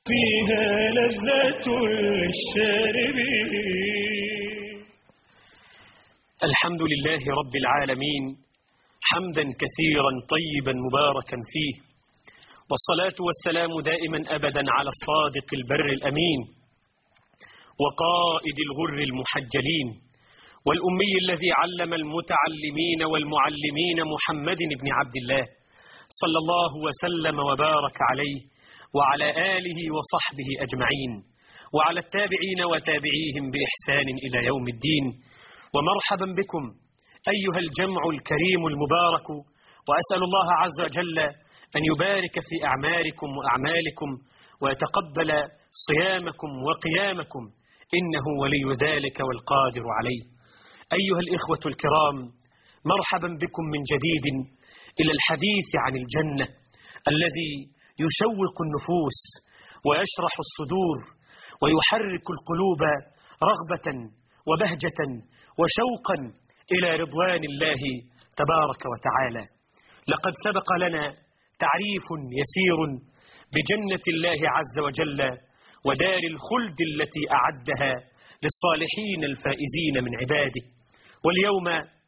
فيها لذة للشاربين. الحمد لله رب العالمين حمدا كثيرا طيبا مباركا فيه، والصلاة والسلام دائما أبدا على الصادق البر الأمين وقائد الغر المحجلين والأمي الذي علم المتعلمين والمعلمين محمد بن عبد الله صلى الله وسلم وبارك عليه وعلى آله وصحبه أجمعين وعلى التابعين وتابعيهم بإحسان إلى يوم الدين. ومرحبا بكم أيها الجمع الكريم المبارك، وأسأل الله عز وجل أن يبارك في أعماركم وأعمالكم ويتقبل صيامكم وقيامكم، إنه ولي ذلك والقادر عليه. أيها الإخوة الكرام، مرحبا بكم من جديد إلى الحديث عن الجنة الذي يشوق النفوس ويشرح الصدور ويحرك القلوب رغبة وبهجة وشوقا إلى رضوان الله تبارك وتعالى. لقد سبق لنا تعريف يسير بجنة الله عز وجل ودار الخلد التي أعدها للصالحين الفائزين من عباده، واليوم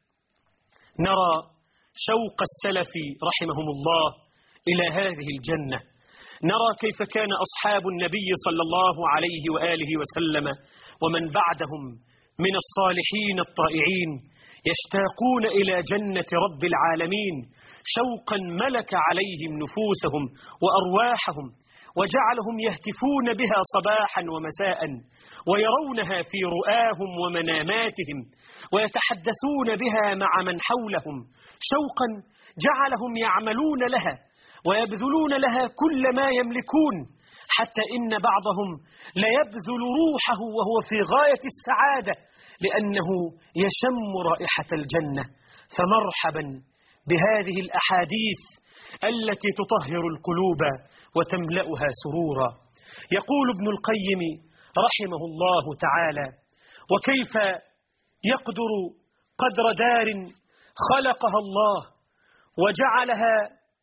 نرى شوق السلف رحمهم الله إلى هذه الجنة. نرى كيف كان أصحاب النبي صلى الله عليه وآله وسلم ومن بعدهم من الصالحين الطائعين يشتاقون إلى جنة رب العالمين شوقا ملك عليهم نفوسهم وأرواحهم، وجعلهم يهتفون بها صباحا ومساء ويرونها في رؤاهم ومناماتهم ويتحدثون بها مع من حولهم، شوقا جعلهم يعملون لها ويبذلون لها كل ما يملكون، حتى إن بعضهم ليبذل روحه وهو في غاية السعادة لأنه يشم رائحة الجنة. فمرحبا بهذه الأحاديث التي تطهر القلوب وتملأها سرورا. يقول ابن القيم رحمه الله تعالى: وكيف يقدر قدر دار خلقها الله وجعلها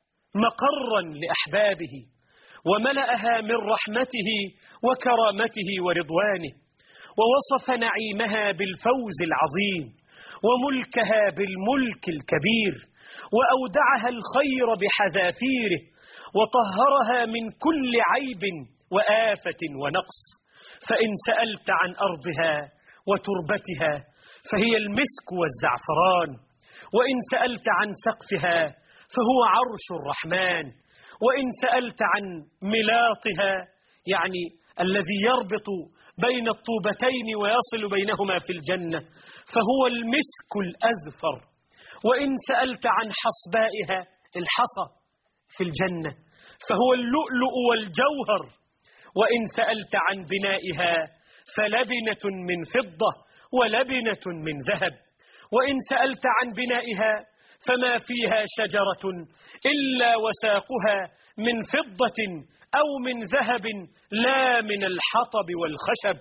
مقرا لأحبابه وملأها من رحمته وكرامته ورضوانه، ووصف نعيمها بالفوز العظيم وملكها بالملك الكبير، وأودعها الخير بحذافيره، وطهرها من كل عيب وآفة ونقص. فإن سألت عن أرضها وتربتها فهي المسك والزعفران، وإن سألت عن سقفها فهو عرش الرحمن، وإن سألت عن ملاطها يعني الذي يربط بين الطوبتين ويصل بينهما في الجنة فهو المسك الأذفر، وإن سألت عن حصبائها الحصى في الجنة فهو اللؤلؤ والجوهر، وإن سألت عن بنائها فلبنة من فضة ولبنة من ذهب، وإن سألت عن بنائها فما فيها شجرة إلا وساقها من فضة أو من ذهب لا من الحطب والخشب،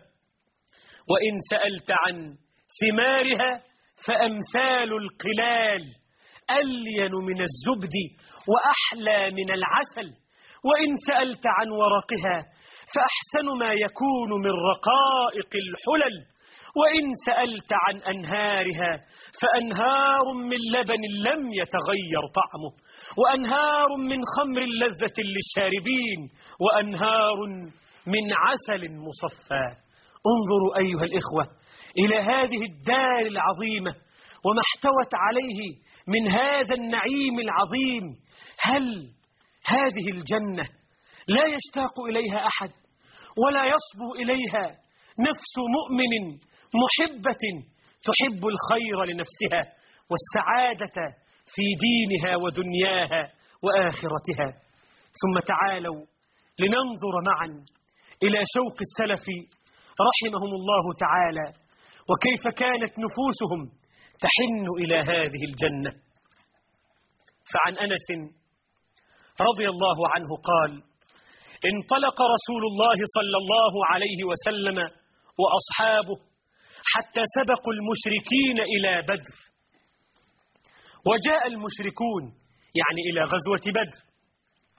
وإن سألت عن ثمارها فأمثال القلال ألين من الزبد وأحلى من العسل، وإن سألت عن ورقها فأحسن ما يكون من رقائق الحلل، وإن سألت عن أنهارها فأنهار من لبن لم يتغير طعمه، وأنهار من خمر لذة للشاربين، وأنهار من عسل مصفى. انظروا أيها الإخوة إلى هذه الدار العظيمة وما احتوت عليه من هذا النعيم العظيم. هل هذه الجنة لا يشتاق إليها أحد ولا يصبو إليها نفس مؤمن محبة تحب الخير لنفسها والسعادة في دينها ودنياها وآخرتها؟ ثم تعالوا لننظر معا إلى شوق السلف رحمهم الله تعالى وكيف كانت نفوسهم تحن إلى هذه الجنة. فعن أنس رضي الله عنه قال: انطلق رسول الله صلى الله عليه وسلم وأصحابه حتى سبقوا المشركين إلى بدر، وجاء المشركون يعني إلى غزوة بدر،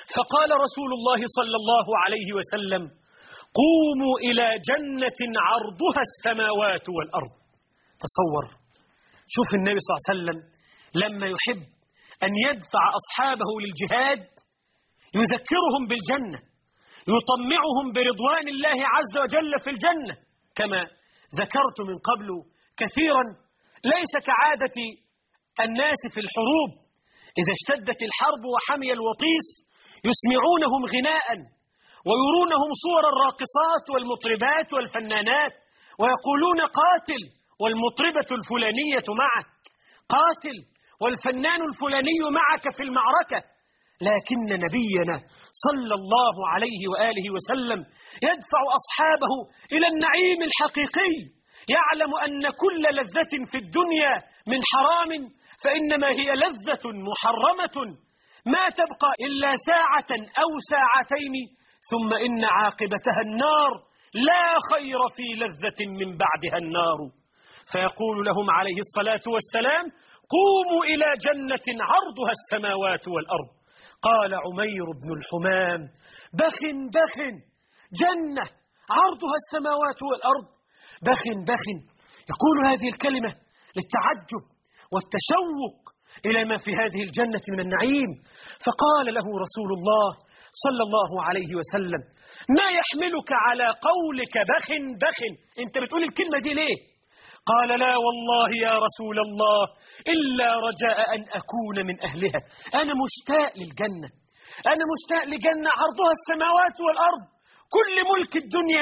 فقال رسول الله صلى الله عليه وسلم: قوموا إلى جنة عرضها السماوات والأرض. تصور، شوف النبي صلى الله عليه وسلم لما يحب أن يدفع أصحابه للجهاد يذكرهم بالجنة، يطمعهم برضوان الله عز وجل في الجنة. كما ذكرت من قبل كثيرا، ليس كعادة الناس في الحروب إذا اشتدت الحرب وحمي الوطيس يسمعونهم غناء ويرونهم صور الراقصات والمطربات والفنانات ويقولون: قاتل والمطربة الفلانية معك، قاتل والفنان الفلاني معك في المعركة. لكن نبينا صلى الله عليه وآله وسلم يدفع أصحابه إلى النعيم الحقيقي، يعلم أن كل لذة في الدنيا من حرام فإنما هي لذة محرمة ما تبقى إلا ساعة أو ساعتين، ثم إن عاقبتها النار، لا خير في لذة من بعدها النار. فيقول لهم عليه الصلاة والسلام: قوموا إلى جنة عرضها السماوات والأرض. قال عمير بن الحمام: بخ بخ، جنة عرضها السماوات والأرض، بخ بخ. يقول هذه الكلمة للتعجب والتشوق إلى ما في هذه الجنة من النعيم. فقال له رسول الله صلى الله عليه وسلم: ما يحملك على قولك بخ بخ؟ انت بتقول الكلمة دي ليه؟ قال: لا والله يا رسول الله إلا رجاء أن أكون من أهلها. أنا مشتاق للجنة، أنا مشتاق لجنة عرضها السماوات والأرض. كل ملك الدنيا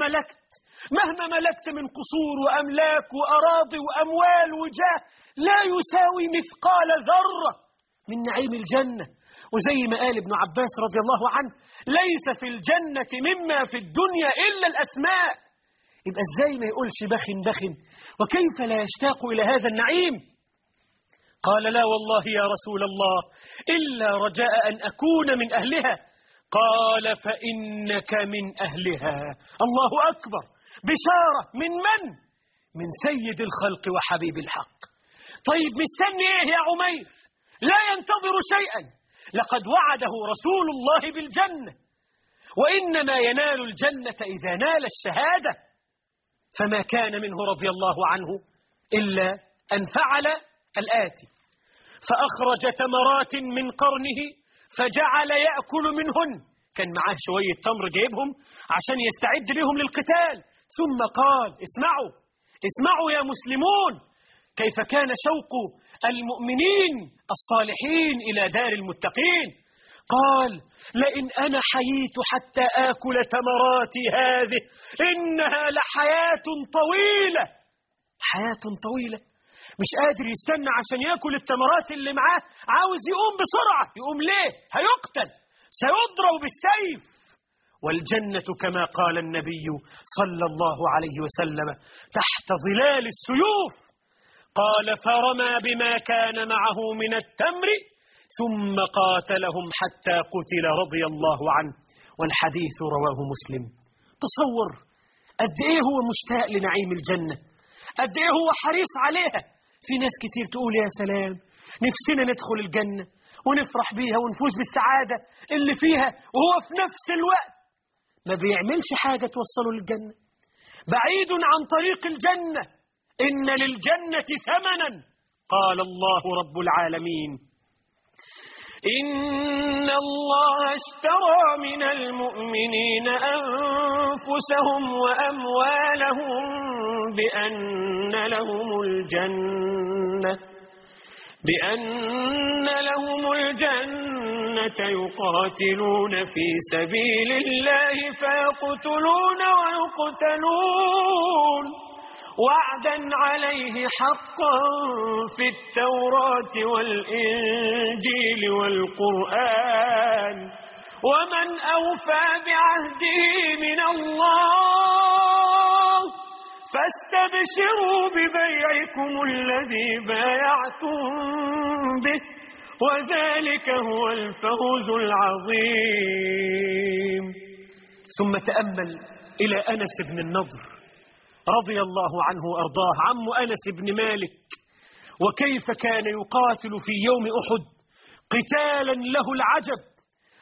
مهما ملكت من قصور وأملاك وأراضي وأموال وجاه لا يساوي مثقال ذرة من نعيم الجنة. وزي ما قال ابن عباس رضي الله عنه: ليس في الجنة مما في الدنيا إلا الأسماء. يبقى ازاي ما يقولش بخ بخ؟ وكيف لا يشتاق إلى هذا النعيم؟ قال: لا والله يا رسول الله إلا رجاء أن أكون من أهلها. قال: فإنك من أهلها. الله أكبر، بشارة من سيد الخلق وحبيب الحق. طيب مستني إيه يا عمير؟ لا ينتظر شيئا، لقد وعده رسول الله بالجنة، وإنما ينال الجنة إذا نال الشهادة. فما كان منه رضي الله عنه إلا أن فعل الآتي: فأخرج تمرات من قرنه فجعل يأكل منهن. كان معاه شوية تمر جايبهم عشان يستعد بهم للقتال. ثم قال: اسمعوا يا مسلمون، كيف كان شوق المؤمنين الصالحين إلى دار المتقين. قال: لئن أنا حييت حتى آكل تمراتي هذه إنها لحياة طويلة. حياة طويلة، مش قادر يستنى عشان يأكل التمرات اللي معاه، عاوز يقوم بسرعة. يقوم ليه؟ هيقتل، سيضرب بالسيف. والجنة كما قال النبي صلى الله عليه وسلم تحت ظلال السيوف. قال: فرمى بما كان معه من التمر ثم قاتلهم حتى قتل رضي الله عنه. والحديث رواه مسلم. تصور قد ايه هو مشتاق لنعيم الجنة، قد ايه هو حريص عليها. في ناس كتير تقول: يا سلام، نفسنا ندخل الجنة ونفرح بيها ونفوز بالسعادة اللي فيها، وهو في نفس الوقت ما بيعملش حاجة توصله للجنة، بعيد عن طريق الجنة. إن للجنة ثمنا، قال الله رب العالمين: إن الله اشترى من المؤمنين أنفسهم وأموالهم بأن لهم الجنة يقاتلون في سبيل الله فيقتلون ويقتلون وعدا عليه حقا في التوراة والإنجيل والقرآن ومن أوفى بعهده من الله فاستبشروا ببيعكم الذي بايعتم به وذلك هو الفوز العظيم. ثم تأمل إلى أنس بن النضر رضي الله عنه وأرضاه، عم أنس بن مالك، وكيف كان يقاتل في يوم أحد قتالا له العجب.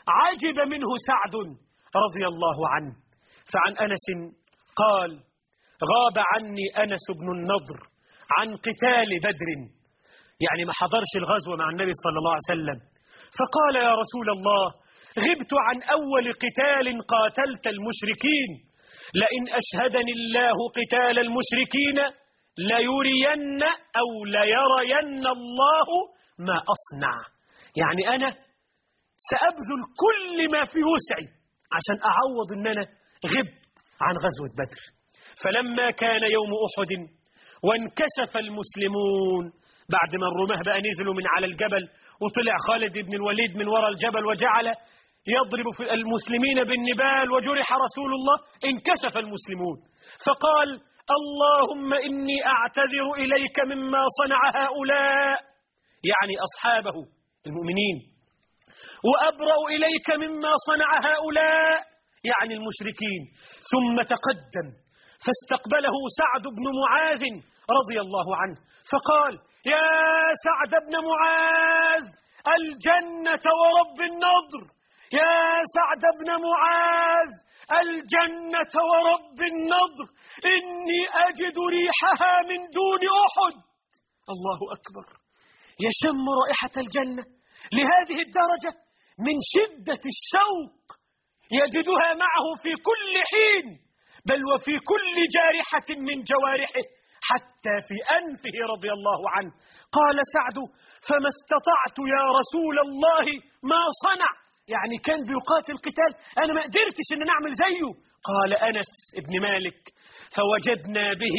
عجب منه سعد رضي الله عنه. فعن أنس قال: غاب عني أنس بن النضر عن قتال بدر، يعني ما حضرش الغزوة مع النبي صلى الله عليه وسلم. فقال: يا رسول الله، غبت عن أول قتال قاتلت المشركين، لئن أشهدني الله قتال المشركين ليرين أو ليرين الله ما أصنع. يعني أنا سأبذل كل ما في وسعي عشان أعوض أن أنا غبت عن غزوة بدر. فلما كان يوم أحد وانكشف المسلمون، بعد ما الرماه بقى نزلوا من على الجبل، وطلع خالد بن الوليد من وراء الجبل وجعل يضرب في المسلمين بالنبال وجرح رسول الله، انكشف المسلمون فقال: اللهم إني أعتذر إليك مما صنع هؤلاء، يعني أصحابه المؤمنين، وأبرأ إليك مما صنع هؤلاء، يعني المشركين. ثم تقدم فاستقبله سعد بن معاذ رضي الله عنه فقال: يا سعد بن معاذ، الجنة ورب النضر، يا سعد بن معاذ، الجنة ورب النضر، إني أجد ريحها من دون أحد. الله أكبر، يشم رائحة الجنة لهذه الدرجة من شدة الشوق، يجدها معه في كل حين، بل وفي كل جارحة من جوارحه، حتى في أنفه رضي الله عنه. قال سعد: فما استطعت يا رسول الله ما صنع، يعني كان بيقاتل قتال أنا ما قدرتش أن نعمل زيه. قال أنس ابن مالك: فوجدنا به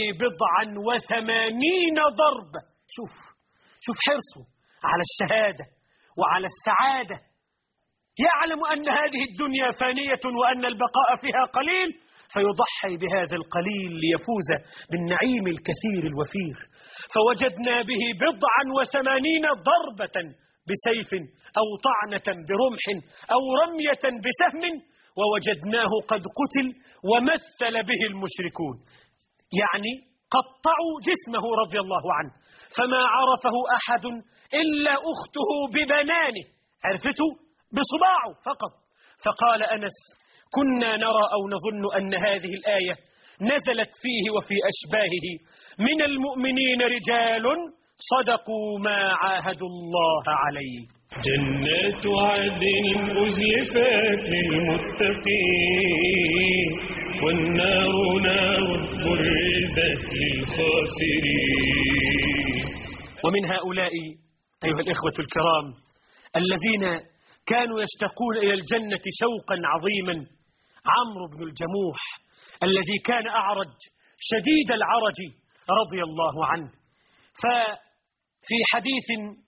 89 ضربة. شوف حرصه على الشهادة وعلى السعادة، يعلم أن هذه الدنيا فانية وأن البقاء فيها قليل، فيضحي بهذا القليل ليفوز بالنعيم الكثير الوفير. فوجدنا به 89 ضربة بسيف أو طعنة برمح أو رمية بسهم، ووجدناه قد قتل ومثل به المشركون، يعني قطعوا جسمه رضي الله عنه، فما عرفه أحد إلا أخته ببنانه، عرفته بصباعه فقط. فقال أنس: كنا نرى أو نظن أن هذه الآية نزلت فيه وفي أشباهه من المؤمنين رجال صدقوا ما عاهدوا الله عليه. جنات عدن أزلفت للمتقين، والنار نار برزت للخاسرين. ومن هؤلاء أيها الإخوة الكرام الذين كانوا يشتاقون إلى الجنة شوقا عظيما عمرو بن الجموح، الذي كان أعرج شديد العرج رضي الله عنه. ففي حديث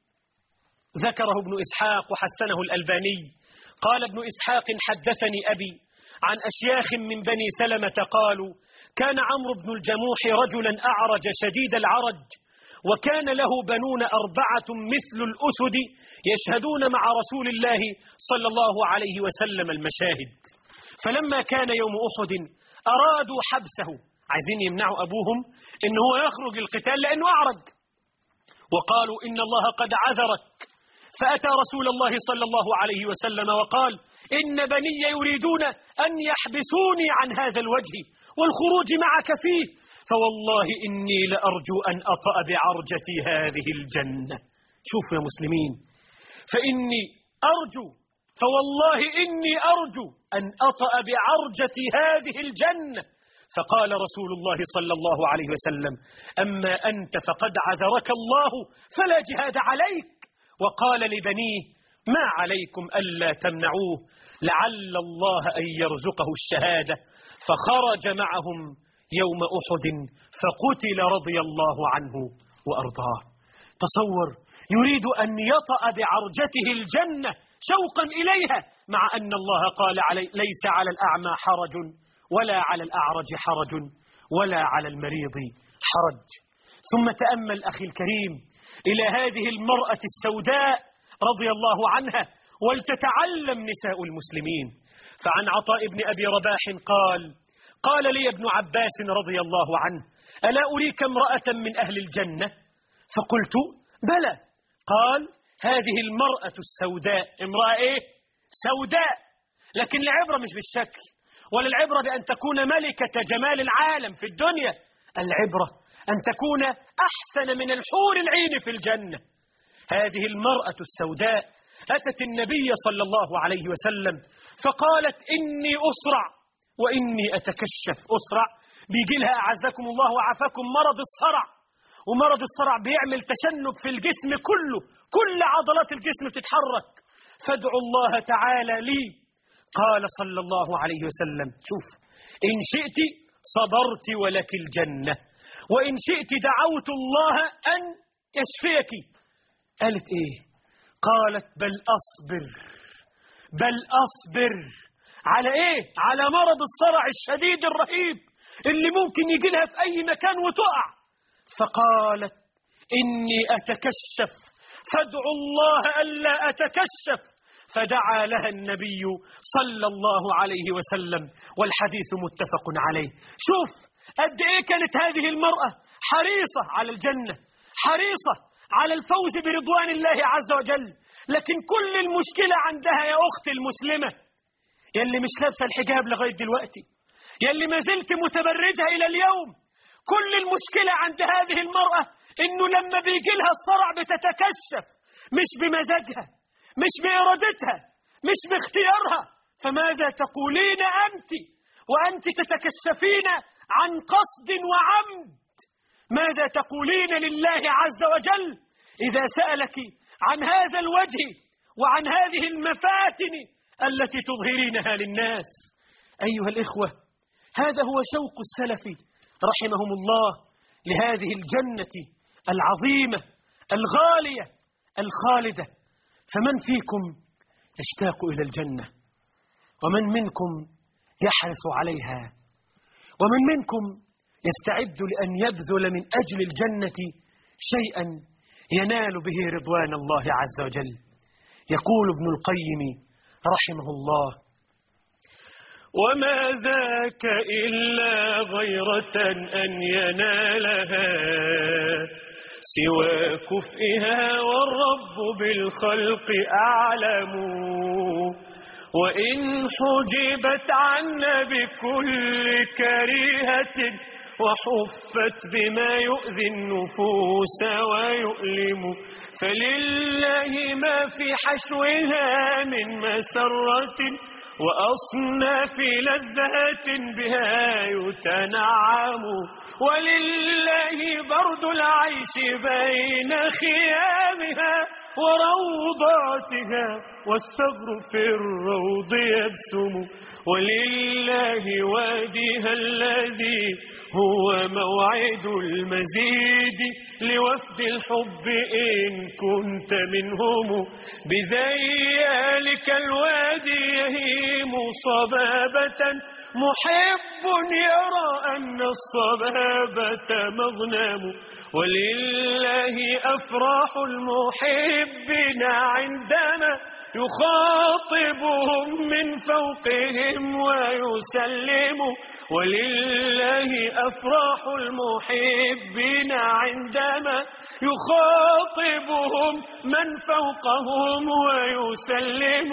ذكره ابن إسحاق وحسنه الألباني، قال ابن إسحاق: حدثني أبي عن أشياخ من بني سلمة قالوا: كان عمرو بن الجموح رجلا أعرج شديد العرج، وكان له بنون 4 مثل الأسد يشهدون مع رسول الله صلى الله عليه وسلم المشاهد. فلما كان يوم أحد أرادوا حبسه، عايزين يمنعوا أبوهم إن هو يخرج القتال لأنه أعرج، وقالوا: إن الله قد عذرك. فأتى رسول الله صلى الله عليه وسلم وقال: إن بني يريدون أن يحبسوني عن هذا الوجه والخروج معك فيه، فوالله إني لأرجو أن أطأ بعرجتي هذه الجنة. شوفوا يا مسلمين، فإني أرجو، فوالله إني أرجو أن أطأ بعرجتي هذه الجنة. فقال رسول الله صلى الله عليه وسلم: أما أنت فقد عذرك الله فلا جهاد عليك. وقال لبنيه: ما عليكم ألا تمنعوه، لعل الله أن يرزقه الشهادة. فخرج معهم يوم أحد فقتل رضي الله عنه وأرضاه. تصور، يريد أن يطأ بعرجته الجنة شوقا إليها، مع أن الله قال ليس على الأعمى حرج ولا على الأعرج حرج ولا على المريض حرج. ثم تأمل أخي الكريم إلى هذه المرأة السوداء رضي الله عنها، ولتتعلم نساء المسلمين. فعن عطاء بن أبي رباح قال لي ابن عباس رضي الله عنه: ألا أريك امرأة من أهل الجنة؟ فقلت: بلى. قال: هذه المرأة السوداء، امرأة إيه؟ سوداء، لكن العبرة مش بالشكل، ولا العبرة بأن تكون ملكة جمال العالم في الدنيا. العبرة أن تكون أحسن من الحور العين في الجنة. هذه المرأة السوداء أتت النبي صلى الله عليه وسلم فقالت: إني أسرع وإني أتكشف. أسرع بيجي لها أعزكم الله وعافاكم مرض الصرع، ومرض الصرع بيعمل تشنج في الجسم كله، كل عضلات الجسم بتتحرك. فادعوا الله تعالى لي. قال صلى الله عليه وسلم: شوف، إن شئت صبرت ولك الجنة، وإن شئت دعوت الله أن يشفيك. قالت إيه؟ قالت: بل أصبر على إيه؟ على مرض الصرع الشديد الرهيب اللي ممكن يجي لها في أي مكان وتقع. فقالت: إني أتكشف، فادعوا الله ألا أتكشف. فدعا لها النبي صلى الله عليه وسلم، والحديث متفق عليه. شوف قد إيه كانت هذه المرأة حريصة على الجنة، حريصة على الفوز برضوان الله عز وجل. لكن كل المشكلة عندها يا أختي المسلمة، يلي مش لابسة الحجاب لغاية دلوقتي، يلي ما زلت متبرجة إلى اليوم، كل المشكلة عند هذه المرأة إنه لما بيجي لها الصرع بتتكشف، مش بمزاجها، مش بإرادتها، مش باختيارها. فماذا تقولين أنت وأنت تتكشفين عن قصد وعمد؟ ماذا تقولين لله عز وجل إذا سألك عن هذا الوجه وعن هذه المفاتن التي تظهرينها للناس؟ أيها الإخوة، هذا هو شوق السلف رحمهم الله لهذه الجنة العظيمة الغالية الخالدة. فمن فيكم يشتاق إلى الجنة؟ ومن منكم يحرص عليها؟ ومن منكم يستعد لأن يبذل من أجل الجنة شيئا ينال به رضوان الله عز وجل؟ يقول ابن القيم رحمه الله: وما ذاك إلا غيرة أن ينالها سوى كفئها، والرب بالخلق أعلم. وإن حجبت عنا بكل كريهة، وحفت بما يؤذي النفوس ويؤلم، فلله ما في حشوها من مسرة، وأصناف لذات بها يتنعم. ولله برد العيش بين خيامها وروضاتها، والثغر في الروض يبسم. ولله واديها الذي هو موعد المزيد لوفد الحب إن كنت منهم. بذلك الوادي يهيم صبابة، محب يرى أن الصبابة مغنم. ولله أفراح المحبين عندما يخاطبهم من فوقهم ويسلم. ولله أفراح المحبين عندما يخاطبهم من فوقهم ويسلم.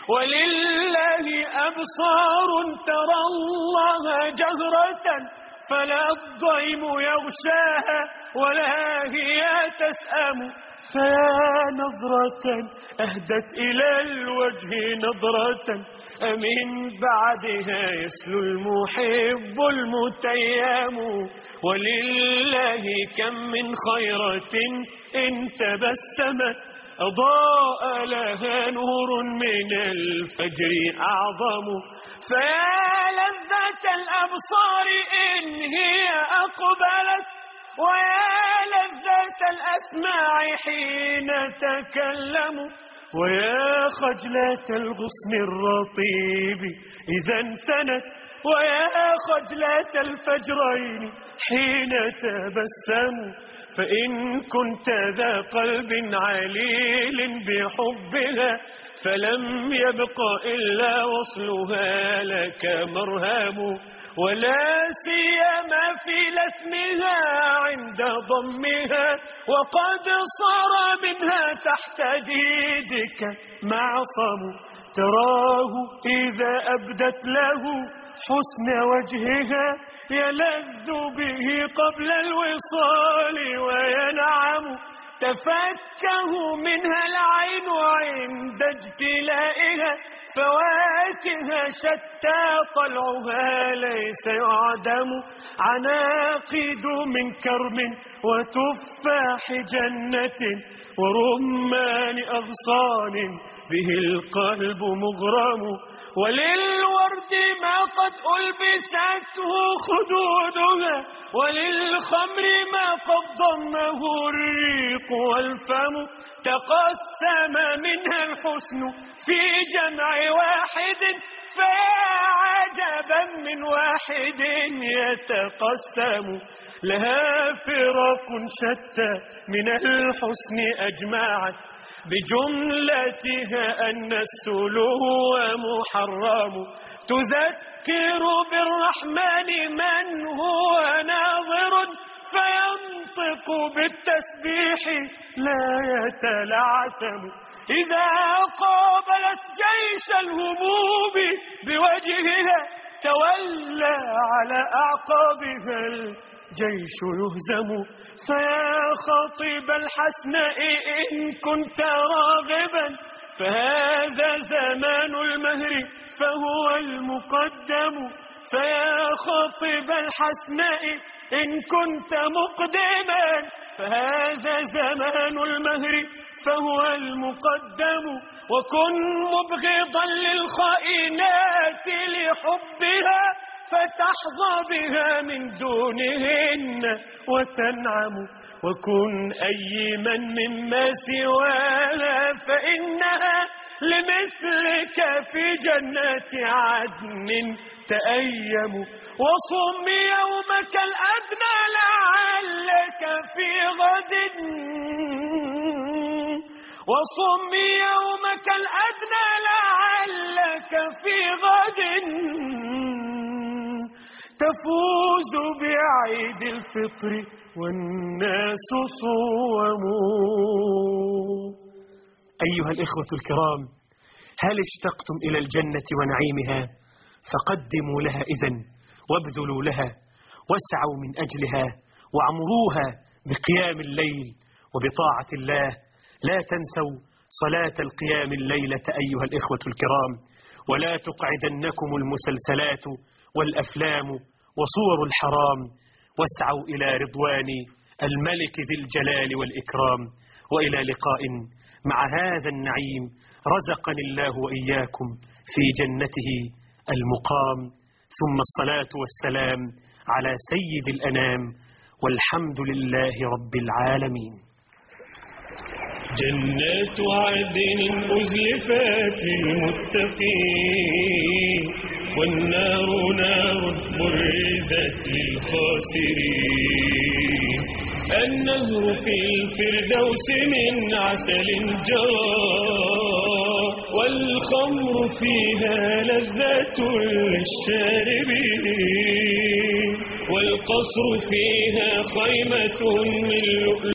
ولله أبصار ترى الله جهرة، فلا الضيم يغشاها ولا هي تسأم. فيا نظرة أهدت إلى الوجه نظرة، أمن بعدها يسلو المحب المتيم. ولله كم من خيرة إن تبسمت، أضاء لها نور من الفجر أعظم. فيا لذة الأبصار إن هي أقبلت، ويا لذة الأسماع حين تكلم. ويا خجلة الغصن الرطيب إذا انسنت، ويا خجلة الفجرين حين تبسم. فإن كنت ذا قلب عليل بحبها، فلم يبق إلا وصلها لك مرهام. ولا سيما في لثمها عند ضمها، وقد صار منها تحت جيدك معصم. تراه إذا أبدت له حسن وجهها يلذ به قبل الوصال وينعم تفكه منها العين عند اجتلائها فواكه شتى طلعها ليس يعدم عناقيد من كرم وتفاح جنة ورمان أغصان به القلب مغرم وللورد ما قد ألبسته خدودها وللخمر ما قد ضمه الريق والفم تقسم منها الحسن في جمع واحد فيا عجبا من واحد يتقسم لها فرق شتى من الحسن أجمعت بجملتها أن السلو محرم تذكر بالرحمن من هو ناظر فينطق بالتسبيح لا يتلعثم إذا قابلت جيش الهموم بوجهها تولى على أعقابها الجيش يهزم فيا خطيب الحسناء إن كنت راغبا فهذا زمان المهر فهو المقدم فيا خطيب الحسناء إن كنت مقدما فهذا زمان المهر فهو المقدم وكن مبغضا للخائنات لحبها فتحظى بها من دونهن وتنعم وكن أيما مما سواها فإنها لمثلك في جنات عدن تأيم وصم يومك الأدنى لعلك في غد وصم يومك الأدنى لعلك في غد تفوز بعيد الفطر والناس صوم. أيها الإخوة الكرام، هل اشتقتم إلى الجنة ونعيمها؟ فقدموا لها إذن وابذلوا لها واسعوا من أجلها وعمروها بقيام الليل وبطاعة الله. لا تنسوا صلاة القيام الليلة أيها الإخوة الكرام، ولا تقعدنكم المسلسلات والأفلام وصور الحرام، واسعوا إلى رضوان الملك ذي الجلال والإكرام. وإلى لقاء مع هذا النعيم رزقني الله وإياكم في جنته المقام، ثم الصلاة والسلام على سيد الأنام، والحمد لله رب العالمين. جنات عدن أزلفت للمتقين والنار نار برزت للخاسرين. النهر في الفردوس من عسل جار والخمر فيها لذة للشاربين والقصر فيها خيمة من لؤلؤ